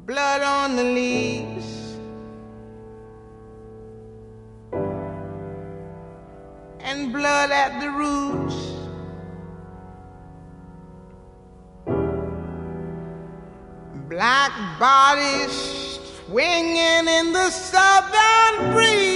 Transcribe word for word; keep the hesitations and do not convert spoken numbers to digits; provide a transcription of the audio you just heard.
blood on the leaves, and blood at the roots. Black bodies swinging in the southern breeze.